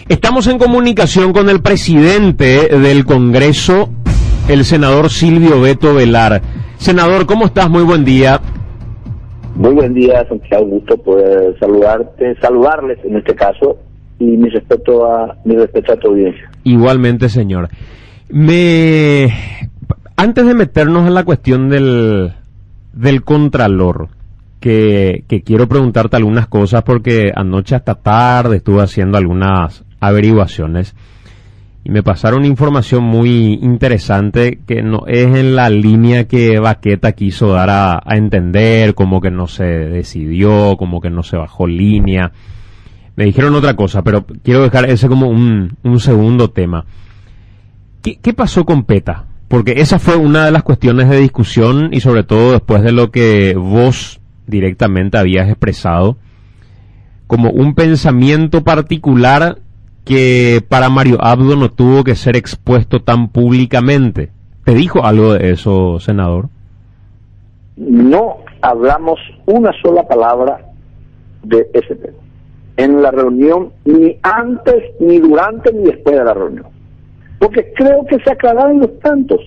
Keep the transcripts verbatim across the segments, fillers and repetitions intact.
Estamos en comunicación con el presidente del Congreso, el senador Silvio Beto Velar. Senador, ¿cómo estás? Muy buen día. Muy buen día, Santiago. Gusto poder saludarte, saludarles en este caso, y mi respeto a mi respeto a tu audiencia. Igualmente, señor. Me antes de meternos en la cuestión del del contralor, que, que quiero preguntarte algunas cosas porque anoche hasta tarde estuve haciendo algunas averiguaciones y me pasaron información muy interesante que no es en la línea que Baqueta quiso dar a, a entender, como que no se decidió, como que no se bajó línea. Me dijeron otra cosa, pero quiero dejar ese como un, un segundo tema. ¿Qué, ¿Qué pasó con PETA? Porque esa fue una de las cuestiones de discusión y sobre todo después de lo que vos directamente habías expresado como un pensamiento particular que para Mario Abdo no tuvo que ser expuesto tan públicamente. ¿Te dijo algo de eso, senador? No hablamos una sola palabra de ese tema en la reunión, ni antes, ni durante, ni después de la reunión, porque creo que se aclararon los tantos.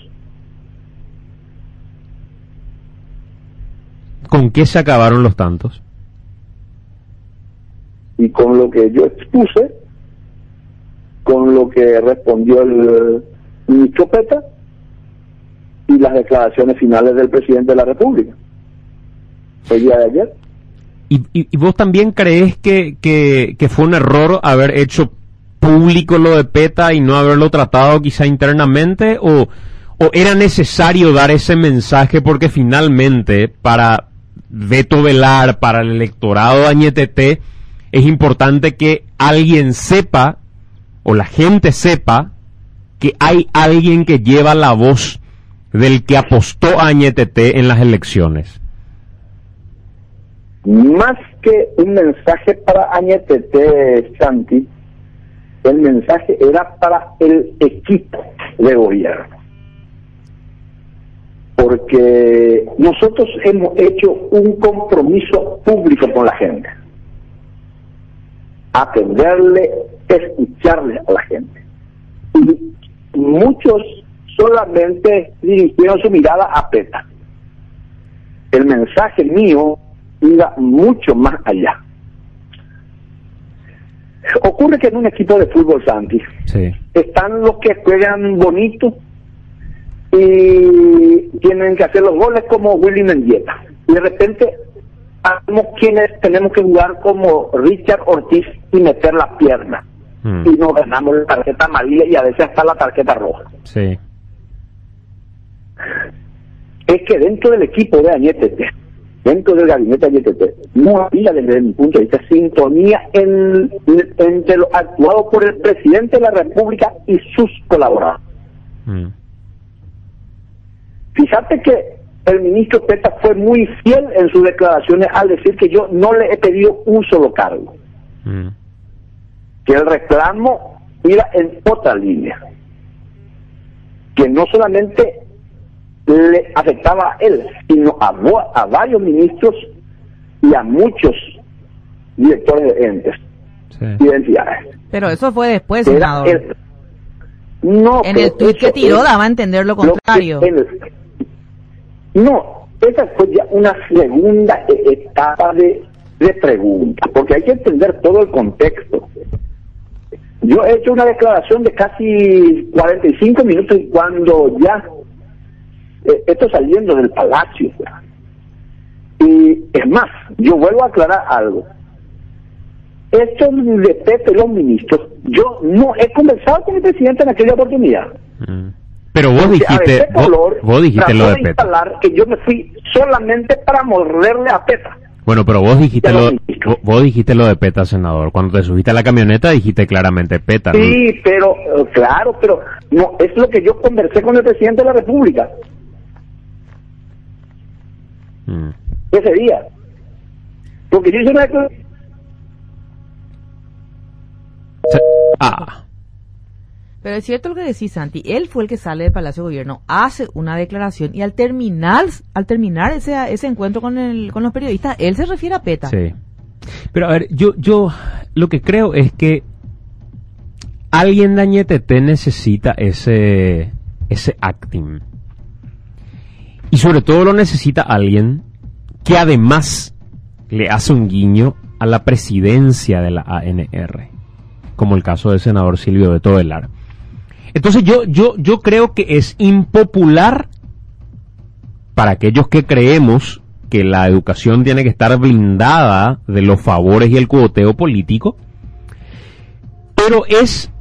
¿Con qué se acabaron los tantos? Y con lo que yo expuse, con lo que respondió el ministro PETA y las declaraciones finales del presidente de la República el día de ayer. ¿Y, y, y vos también crees que, que, que fue un error haber hecho público lo de PETA y no haberlo tratado quizá internamente? ¿O, o era necesario dar ese mensaje porque finalmente para Beto Velar, para el electorado de Añetete, es importante que alguien sepa o la gente sepa que hay alguien que lleva la voz del que apostó a Añetete en las elecciones? Más que un mensaje para Añetete, Santi, el mensaje era para el equipo de gobierno, porque nosotros hemos hecho un compromiso público con la gente, atenderle, escucharle a la gente, y muchos solamente dirigieron su mirada a PETA. El mensaje mío iba mucho más allá. Ocurre que en un equipo de fútbol, Santi, sí, están los que juegan bonito y tienen que hacer los goles como Willy Mendieta, y de repente hacemos quienes tenemos que jugar como Richard Ortiz y meter la pierna, mm. y nos ganamos la tarjeta amarilla y a veces hasta la tarjeta roja. Sí. Es que dentro del equipo de Añetete, dentro del gabinete de Añetete, no había, desde mi punto de vista, sintonía en, en, entre lo actuado por el presidente de la República y sus colaboradores. Mm. Fíjate que el ministro PETA fue muy fiel en sus declaraciones al decir que yo no le he pedido un solo cargo, mm. que el reclamo iba en otra línea, que no solamente le afectaba a él, sino a, a varios ministros y a muchos directores de entes, sí, y de entidades. Pero eso fue después, senador. El, no, en el tuit que tiró daba a entender lo contrario. Lo no, esa fue ya una segunda etapa de, de pregunta, porque hay que entender todo el contexto. Yo he hecho una declaración de casi cuarenta y cinco minutos y cuando ya eh, esto saliendo del palacio, y es más, yo vuelvo a aclarar algo. Esto de Pepe, los ministros, yo no he conversado con el presidente en aquella oportunidad. Mm. Pero vos dijiste, vos, color, vos dijiste lo de de PETA. Que yo me fui solamente para morderle a PETA. Bueno, pero vos dijiste lo, vos, vos dijiste lo de PETA, senador. Cuando te subiste a la camioneta dijiste claramente PETA. Sí, ¿no? pero, claro, pero no es lo que yo conversé con el presidente de la República. Mm. Ese día. Porque yo hice una declaración. Ah. Pero es cierto lo que decís, Santi. Él fue el que sale del Palacio de Gobierno, hace una declaración y al terminar al terminar ese ese encuentro con el con los periodistas, él se refiere a PETA. Sí. Pero a ver, yo yo lo que creo es que alguien de Añetete necesita ese, ese acting. Y sobre todo lo necesita alguien que además le hace un guiño a la presidencia de la A N R, como el caso del senador Silvio Beto Velar. Entonces yo, yo, yo creo que es impopular para aquellos que creemos que la educación tiene que estar blindada de los favores y el cuoteo político, pero es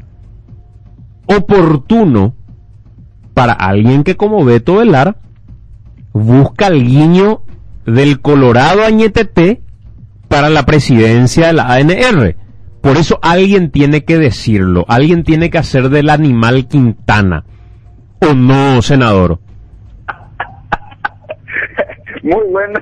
oportuno para alguien que como Beto Velar busca el guiño del Colorado Añetete para la presidencia de la A N R. Por eso alguien tiene que decirlo, alguien tiene que hacer del animal Quintana, ¿o no, senador? Muy buena,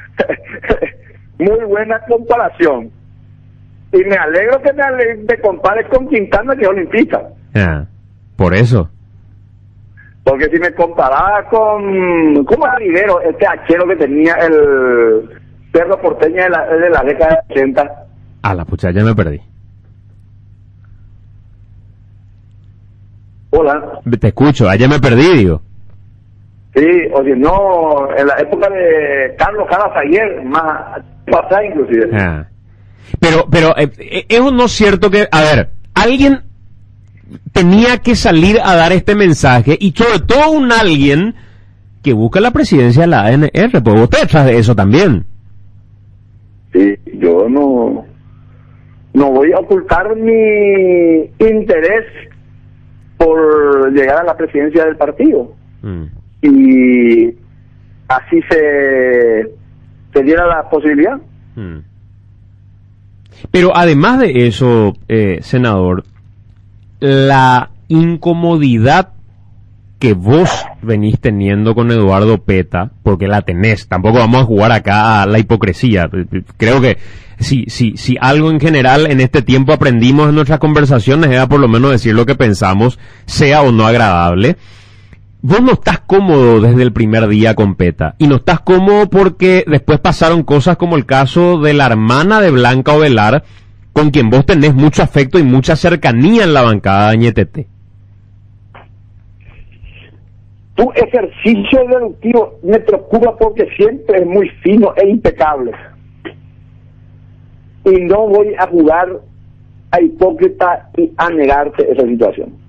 muy buena comparación. Y me alegro que me, ale- me compares con Quintana, que es olimpista. Ah, por eso. Porque si me comparaba con... ¿Cómo era Rivero, este hachero que tenía el perro porteño de la, de la década de ochenta? A la pucha, ya me perdí. Hola. Te escucho, allá me perdí, digo. Sí, o si no, en la época de Carlos Carazaguer, más pasada inclusive. Ah. Pero, pero, eh, eh, es no cierto que, a ver, alguien tenía que salir a dar este mensaje, y sobre todo un alguien que busca la presidencia de la A N R, pues usted detrás de eso también. Sí, yo no, no voy a ocultar mi interés por llegar a la presidencia del partido. Mm. Y así se, se diera la posibilidad. Mm. Pero además de eso, eh, senador, la incomodidad que vos venís teniendo con Eduardo Peta, porque la tenés, tampoco vamos a jugar acá a la hipocresía. Creo que si, si, si algo en general en este tiempo aprendimos en nuestras conversaciones era por lo menos decir lo que pensamos, sea o no agradable. Vos no estás cómodo desde el primer día con Peta, y no estás cómodo porque después pasaron cosas como el caso de la hermana de Blanca Ovelar, con quien vos tenés mucho afecto y mucha cercanía en la bancada de Añetete. Tu ejercicio deductivo me preocupa porque siempre es muy fino e impecable. Y no voy a jugar a hipócrita y a negarte esa situación.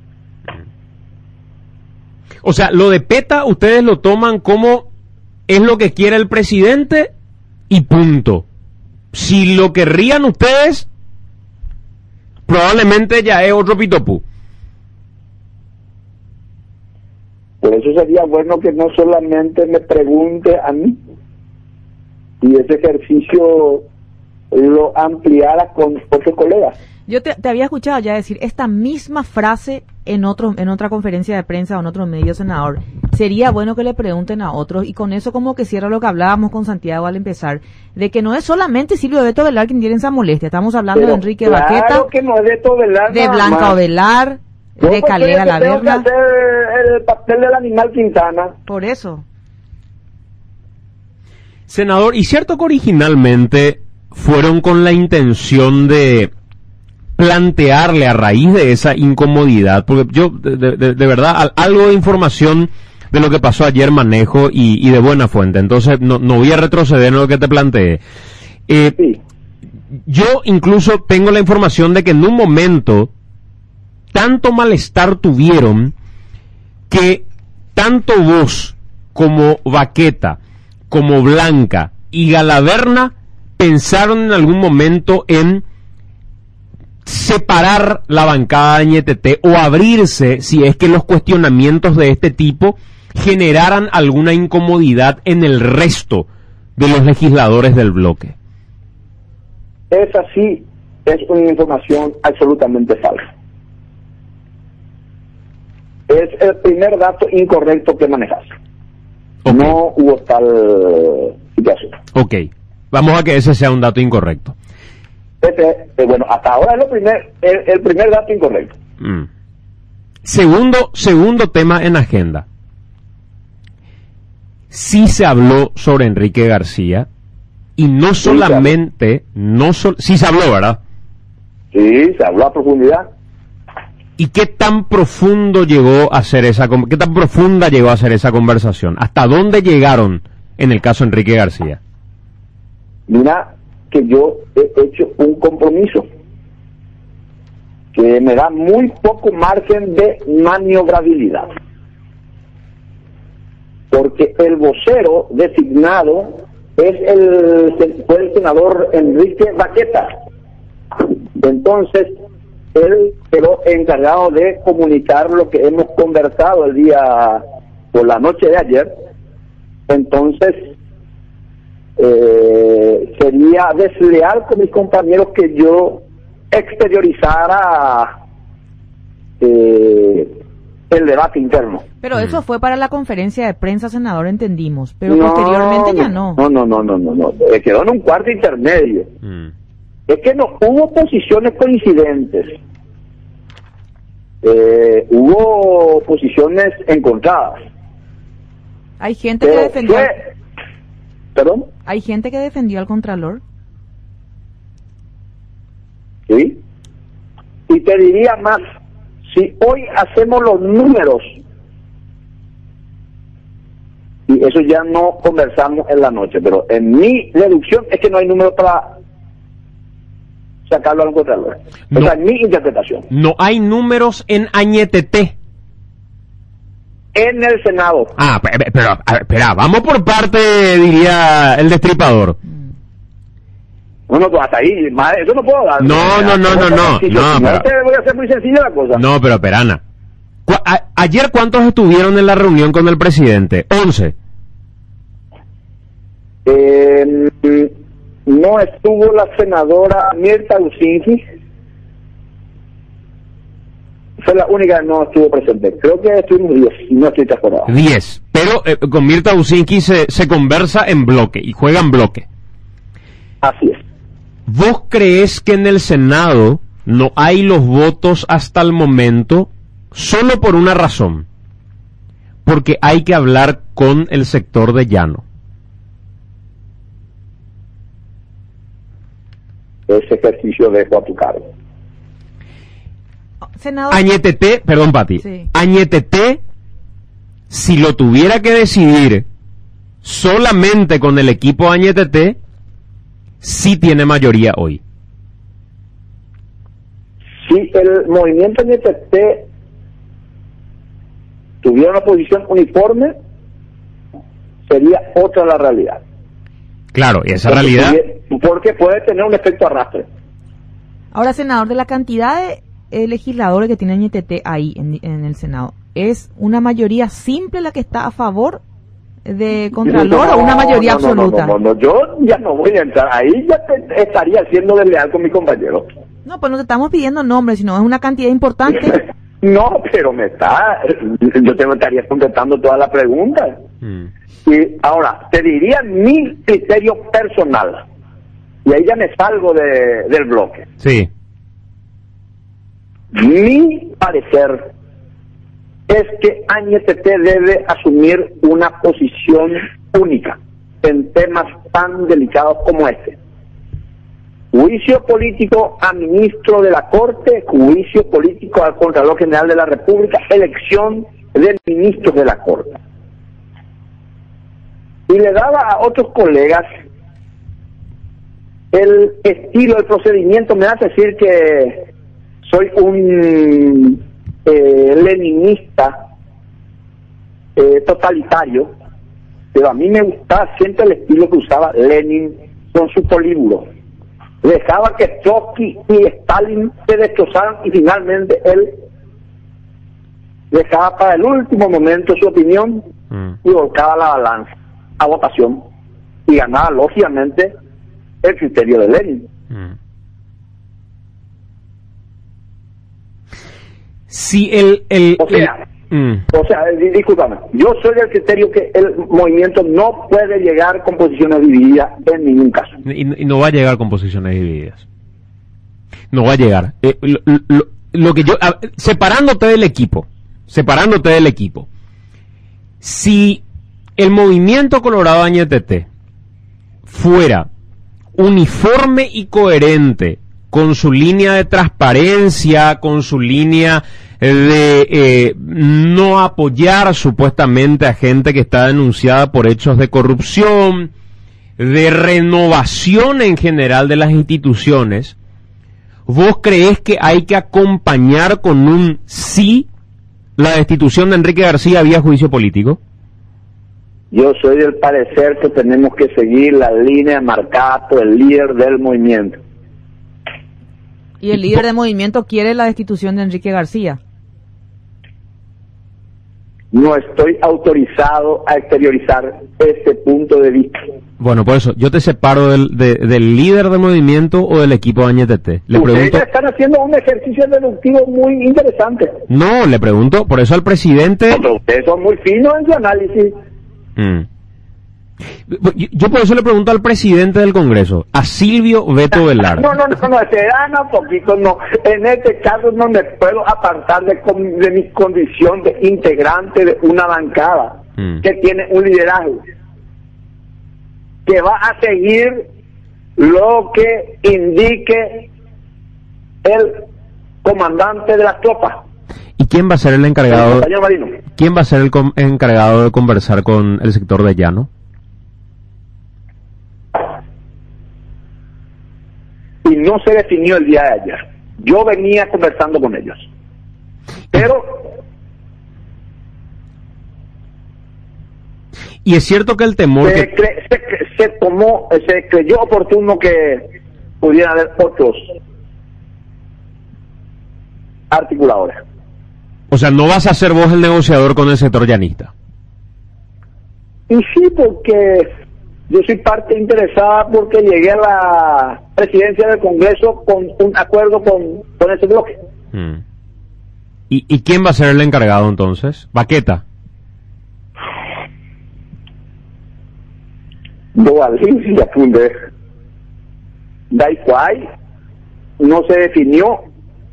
O sea, lo de Peta ustedes lo toman como es lo que quiere el presidente y punto. Si lo querrían ustedes, probablemente ya es otro pitopú. Por eso sería bueno que no solamente me pregunte a mí, y ese ejercicio lo ampliara con otros colegas. Yo te, te había escuchado ya decir esta misma frase en otro, en otra conferencia de prensa o en otro medio, senador. Sería bueno que le pregunten a otros, y con eso como que cierra lo que hablábamos con Santiago al empezar, de que no es solamente Silvio Beto Velar quien tiene esa molestia. Estamos hablando Pero de Enrique claro Baqueta, que no es de todo Velar, de nada Blanca más. Ovelar, Yo de pues Calera creo que tengo que Laverna. hacer el papel del animal Quintana. Por eso. Senador, y cierto que originalmente fueron con la intención de plantearle a raíz de esa incomodidad, porque yo de, de, de verdad al, algo de información de lo que pasó ayer manejo y, y de buena fuente, entonces no, no voy a retroceder en lo que te planteé. Eh, Sí. Yo incluso tengo la información de que en un momento tanto malestar tuvieron que tanto vos como Baqueta, como Blanca y Galaverna pensaron en algún momento en separar la bancada de Añetete o abrirse si es que los cuestionamientos de este tipo generaran alguna incomodidad en el resto de los legisladores del bloque. Esa sí es una información absolutamente falsa. Es el primer dato incorrecto que manejas. Okay. No hubo tal situación. Ok, vamos a que ese sea un dato incorrecto. Ese, eh, bueno, hasta ahora es lo primer, el, el primer dato incorrecto. Mm. Segundo, segundo tema en agenda. Sí se habló sobre Enrique García, y no solamente, no sol, sí se habló, ¿verdad? Sí, se habló a profundidad. ¿Y qué tan profundo llegó a ser esa, qué tan profunda llegó a ser esa conversación? ¿Hasta dónde llegaron en el caso Enrique García? Mira que yo he hecho un compromiso que me da muy poco margen de maniobrabilidad, porque el vocero designado es el, fue el senador Enrique Baqueta. Entonces, él quedó encargado de comunicar lo que hemos conversado el día, por la noche de ayer. Entonces, eh, sería desleal con mis compañeros que yo exteriorizara eh, el debate interno. Pero eso fue para la conferencia de prensa, senador, entendimos, pero no, posteriormente ya no. No, no, no, no, no, no. Eh, quedó en un cuarto intermedio. Mm. Es que no hubo posiciones coincidentes. Eh, hubo posiciones encontradas. Hay gente pero que defendió. Fue... ¿Perdón? Hay gente que defendió al Contralor. Sí. Y te diría más, si hoy hacemos los números, y eso ya no conversamos en la noche, pero en mi deducción es que no hay números para sacarlo al Contralor. No, o sea, en mi interpretación. No hay números en Añetete. En el Senado. Ah, pero, pero espera, vamos por parte, diría el destripador. Bueno, pues hasta ahí, madre, eso no puedo dar. No, no, no, no, no. No, no pero... voy a hacer muy sencilla la cosa. No, pero Perana. A, ayer, ¿cuántos estuvieron en la reunión con el presidente? Once. Eh, no estuvo la senadora Mirta Usinski. Fue la única que no estuvo presente. Creo que estuvimos diez, no estoy acordado. Diez. Pero eh, con Mirta Usinski se, se conversa en bloque y juega en bloque. Así es. ¿Vos crees que en el Senado no hay los votos hasta el momento solo por una razón? Porque hay que hablar con el sector de llano. Ese ejercicio dejo a tu cargo. Senador. Añetete, perdón Pati, sí. Añetete, si lo tuviera que decidir solamente con el equipo Añetete, sí tiene mayoría hoy. Si el movimiento Añetete tuviera una posición uniforme, sería otra la realidad. Claro, y esa porque realidad... Porque puede tener un efecto arrastre. Ahora, senador, de la cantidad de eh, legisladores que tiene Añetete ahí en, en el Senado, ¿es una mayoría simple la que está a favor de Contralor no, o una mayoría no, no, absoluta? No, no, no, yo ya no voy a entrar ahí, ya te, estaría siendo desleal con mi compañero. No, pues no te estamos pidiendo nombres, sino es una cantidad importante. No, pero me está, yo te estaría contestando todas las preguntas. Mm. Y ahora, te diría mi criterio personal, y ahí ya me salgo de, del bloque. Sí. Mi parecer es que Añetete debe asumir una posición única en temas tan delicados como este. Juicio político a ministro de la Corte, juicio político al Contralor General de la República, elección de ministros de la Corte. Y le daba a otros colegas el estilo, el procedimiento, me hace decir que soy un eh, leninista eh, totalitario, pero a mí me gustaba siempre el estilo que usaba Lenin con su políbulo. Dejaba que Trotsky y Stalin se destrozaran y finalmente él dejaba para el último momento su opinión mm. y volcaba la balanza a votación y ganaba lógicamente el criterio de Lenin. Mm. Si el, el, o sea, el, mm. o sea, discúlpame, yo soy del criterio que el movimiento no puede llegar con posiciones divididas en ningún caso. Y, y no va a llegar con posiciones divididas. No va a llegar. Eh, lo, lo, lo que yo, a, separándote del equipo, separándote del equipo, si el movimiento Colorado Añetete fuera uniforme y coherente con su línea de transparencia, con su línea de eh, no apoyar supuestamente a gente que está denunciada por hechos de corrupción, de renovación en general de las instituciones, ¿vos creés que hay que acompañar con un sí la destitución de Enrique García vía juicio político? Yo soy del parecer que tenemos que seguir la línea marcada por el líder del movimiento. ¿Y el líder del movimiento quiere la destitución de Enrique García? No estoy autorizado a exteriorizar ese punto de vista. Bueno, por eso, yo te separo del, de, del líder del movimiento o del equipo de Añetete. Le Ustedes pregunto... están haciendo un ejercicio deductivo muy interesante. No, le pregunto, por eso al presidente... Pero ustedes son muy finos en su análisis. Mm. Yo por eso le pregunto al presidente del Congreso, a Silvio Beto Velarde. No, no, no, no, se dan a poquito, no. En este caso no me puedo apartar de, de mi condición de integrante de una bancada mm. que tiene un liderazgo, que va a seguir lo que indique el comandante de las tropas. ¿Y quién va a ser el encargado? El Marino. ¿Quién va a ser el com- encargado de conversar con el sector de Llano? Y no se definió el día de ayer. Yo venía conversando con ellos. Pero... Y es cierto que el temor se, que... cre- se, cre- se tomó, se creyó oportuno que pudieran haber otros articuladores. O sea, no vas a ser vos el negociador con el sector llanista. Y sí, porque yo soy parte interesada porque llegué a la presidencia del Congreso con un acuerdo con, con ese bloque. Mm. ¿Y, ¿Y quién va a ser el encargado entonces? ¿Baqueta? Do Alicia Funde. Daiquai no se definió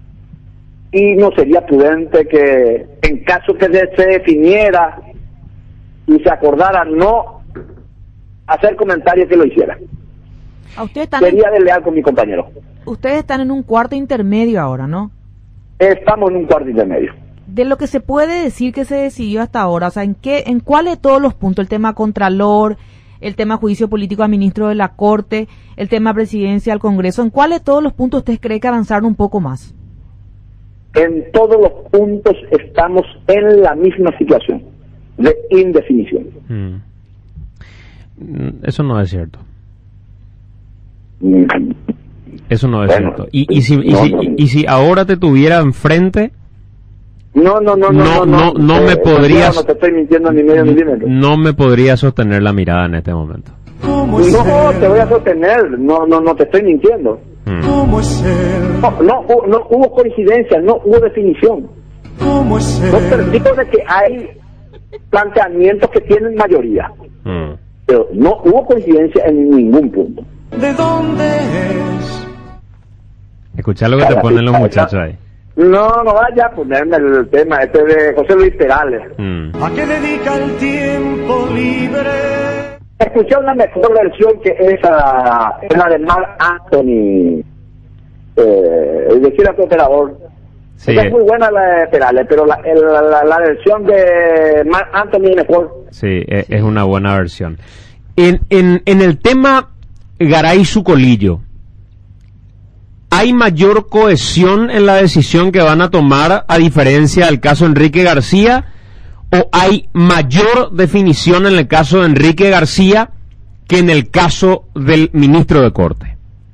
y no sería prudente que en caso que se definiera y se acordara no hacer comentarios que lo hiciera. ¿A usted están Sería en, desleal con mi compañero. ustedes están en un cuarto intermedio ahora, ¿no? Estamos en un cuarto intermedio. De lo que se puede decir que se decidió hasta ahora, o sea, ¿en qué, en cuál de todos los puntos? El tema Contralor, el tema juicio político a ministro de la Corte, el tema presidencia al Congreso, ¿en cuál de todos los puntos usted cree que avanzaron un poco más? En todos los puntos estamos en la misma situación de indefinición. Mm. Eso no es cierto. Mm. Eso no es Bueno, cierto. Y, y, si, y, no, si, no. y, y si ahora te tuviera enfrente, No, no, no, no, No, no, no, no me eh, podrías- No te estoy mintiendo ni medio milímetro. no me podría sostener la mirada en este momento. No, te voy a sostener, no, no, no te estoy mintiendo. Mm. ¿Cómo es él? No, no, hu- no hubo coincidencia, no hubo definición. ¿Cómo es No él? percibo de que hay planteamientos que tienen mayoría, Mm. pero no hubo coincidencia en ningún punto. ¿De dónde es? Escuchá lo que te Cada ponen los vez- muchachos ahí. No, no vaya a ponerme el tema este de José Luis Perales. Mm. ¿A qué dedica el tiempo libre? Escuché una mejor versión que esa, es la de Mark Anthony, eh, el de Gira Operador. Sí, Esa es muy buena la de Perales, pero la, el- la, la versión de Mark Anthony es mejor. sí, e- es una buena versión. En, en, en el tema Garay Sucolillo, ¿hay mayor cohesión en la decisión que van a tomar a diferencia del caso Enrique García? ¿O hay mayor definición en el caso de Enrique García que en el caso del ministro de Corte?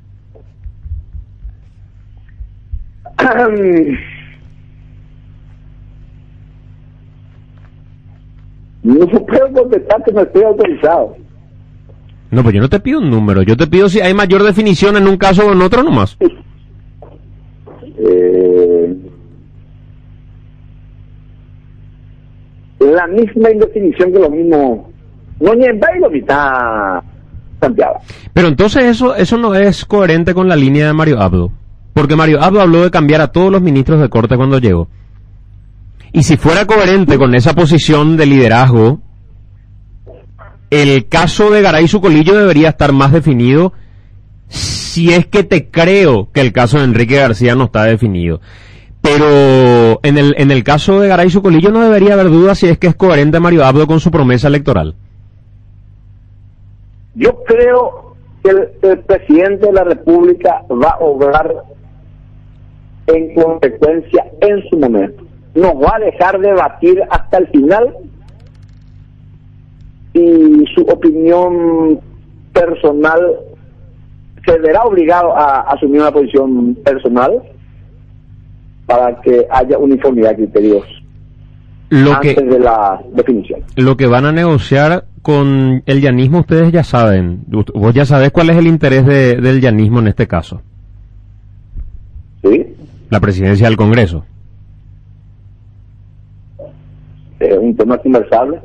No puedo contestar que no estoy autorizado. No, pues yo no te pido un número, yo te pido si hay mayor definición en un caso o en otro nomás. Eh, la misma indefinición que lo mismo. No ni en baile ni está Santiago. Pero entonces eso eso no es coherente con la línea de Mario Abdo. Porque Mario Abdo habló de cambiar a todos los ministros de Corte cuando llegó. Y si fuera coherente con esa posición de liderazgo, el caso de Garay Sucolillo debería estar más definido, si es que te creo que el caso de Enrique García no está definido. Pero en el en el caso de Garay Zucolillo no debería haber duda si es que es coherente Mario Abdo con su promesa electoral. Yo creo que el, el presidente de la República va a obrar en consecuencia en su momento. Nos va a dejar debatir hasta el final y su opinión personal se verá obligado a asumir una posición personal para que haya uniformidad de criterios Lo antes que, de la definición. lo que van a negociar con el llanismo ustedes ya saben. Vos ya sabés cuál es el interés de, del llanismo en este caso. ¿Sí? La presidencia del Congreso. Es un tema conversable.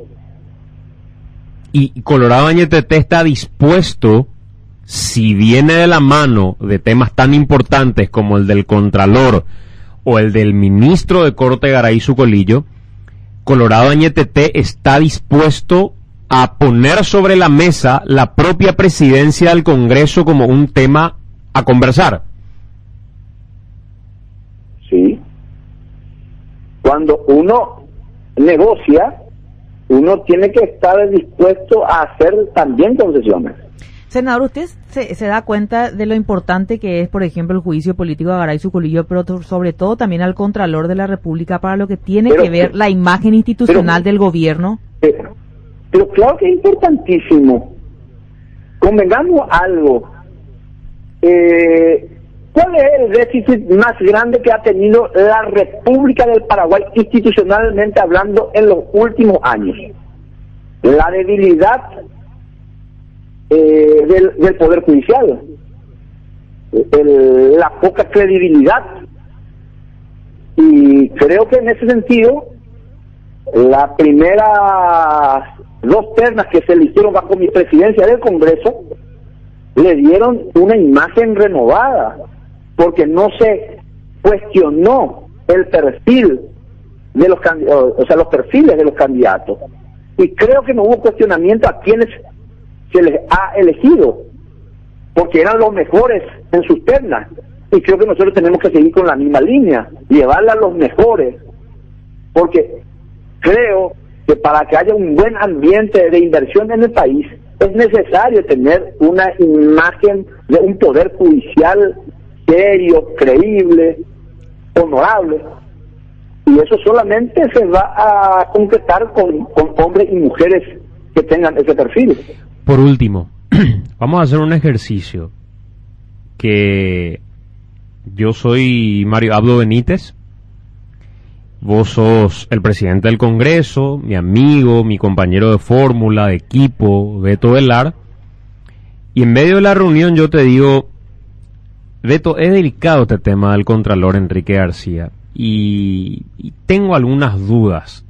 Y Colorado Añetete está dispuesto, si viene de la mano de temas tan importantes como el del Contralor o el del ministro de Corte Garay Zucolillo, Colorado Añetete está dispuesto a poner sobre la mesa la propia presidencia del Congreso como un tema a conversar. Sí. Cuando uno negocia, uno tiene que estar dispuesto a hacer también concesiones. Senador, ¿usted se, se da cuenta de lo importante que es, por ejemplo, el juicio político a Garay Zucolillo, pero to- sobre todo también al Contralor de la República para lo que tiene Pero- que ver la imagen institucional pero- del gobierno? Pero, pero claro que es importantísimo. Convengamos algo. Eh, ¿Cuál es el déficit más grande que ha tenido la República del Paraguay institucionalmente hablando en los últimos años? La debilidad eh, del, del Poder Judicial, el, la poca credibilidad. Y creo que en ese sentido, las primeras dos ternas que se eligieron bajo mi presidencia del Congreso le dieron una imagen renovada, porque no se cuestionó el perfil de los candidatos, o sea, los perfiles de los candidatos. Y creo que no hubo cuestionamiento a quienes se les ha elegido, porque eran los mejores en sus ternas. Y creo que nosotros tenemos que seguir con la misma línea, llevarla a los mejores, porque creo que para que haya un buen ambiente de inversión en el país es necesario tener una imagen de un poder judicial serio, creíble, honorable, y eso solamente se va a concretar con, con hombres y mujeres que tengan ese perfil. Por último, vamos a hacer un ejercicio que yo soy Mario Abdo Benítez, vos sos el presidente del Congreso, mi amigo, mi compañero de fórmula, de equipo, Beto Velar, y en medio de la reunión yo te digo, Beto, es delicado este tema del Contralor Enrique García, y, y tengo algunas dudas.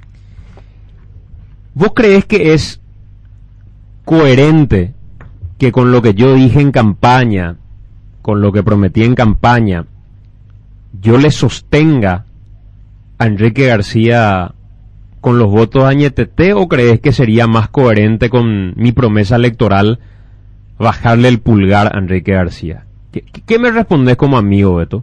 ¿Vos crees que es coherente que con lo que yo dije en campaña, con lo que prometí en campaña, yo le sostenga a Enrique García con los votos de Añetete, o crees que sería más coherente con mi promesa electoral bajarle el pulgar a Enrique García? ¿Qué, qué me respondes como amigo, Beto?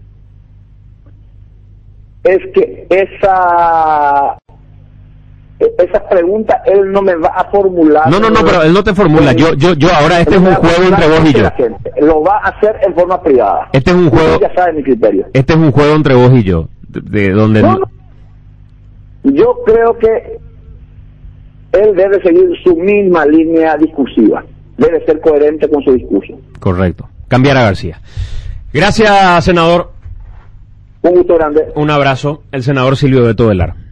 Es que esa esa pregunta él no me va a formular. No, no, no, pero él no te formula. Yo, yo, yo ahora este es un juego entre vos y yo. Lo va a hacer en forma privada. Este es un juego. Ya sabe mi criterio. Este es un juego entre vos y yo, de, de donde. No, no. Yo creo que él debe seguir su misma línea discursiva. Debe ser coherente con su discurso. Correcto. Cambiar a García. Gracias, senador. Un gusto grande. Un abrazo. El senador Silvio Beto Velar.